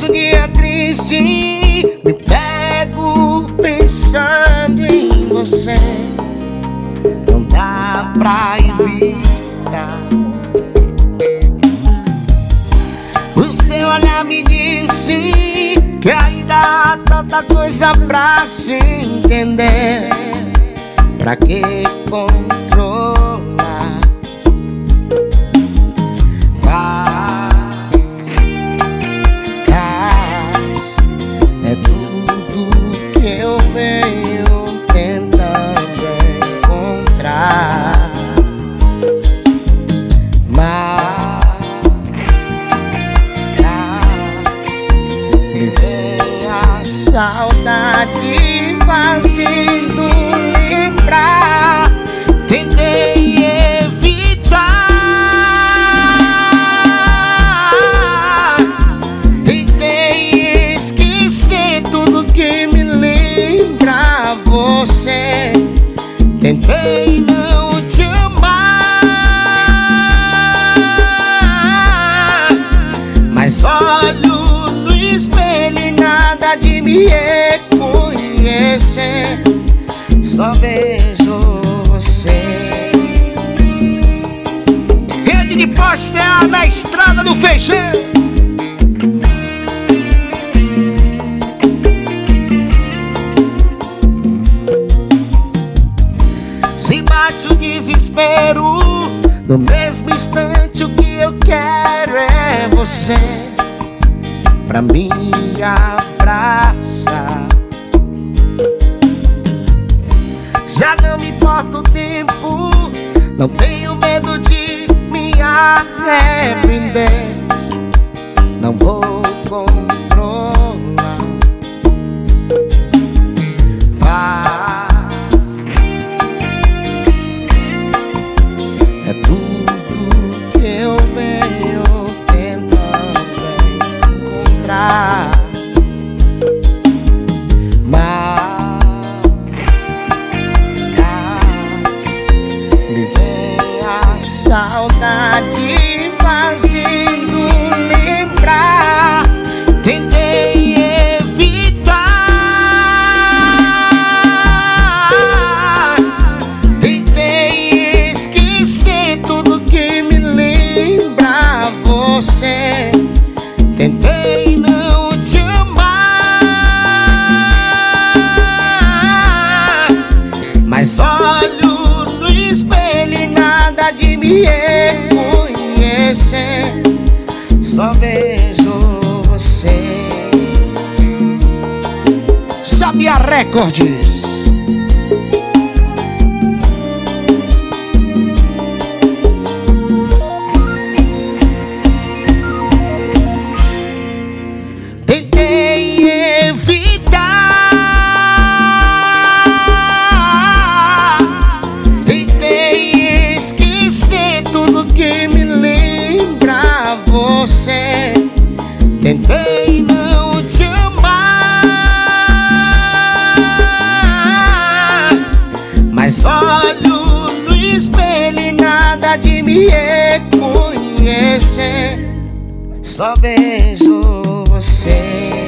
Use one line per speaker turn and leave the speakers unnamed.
um dia triste, me pego pensando em você. Não dá pra evitar. O seu olhar me disse que ainda há tanta coisa pra se entender. Pra que controlar? Paz é tudo que eu venho tentando encontrar. Mas me vem a saudade fazendo lembrar. Tentei evitar, tentei esquecer tudo que me lembra você. Tentei não te amar, mas olho no espelho e nada de me reconhecer. Só vejo você. Rede de postel na estrada do feijão. Se bate o desespero, no mesmo instante o que eu quero é você pra me abraçar. Já não me importa o tempo, não tenho medo de me arrepender. Não vou controlar. Paz é tudo que eu venho tentando encontrar. Me vem a saudade fazendo lembrar. Tentei evitar, tentei esquecer tudo que me lembra você. Tentei não te amar, mas olho de me reconhecer. Só vejo você. Sabia Recordes. Tentei evitar, tentei esquecer tudo que me lembra você. Tentei não te amar, mas olho no espelho e nada de me reconhecer. Só vejo você.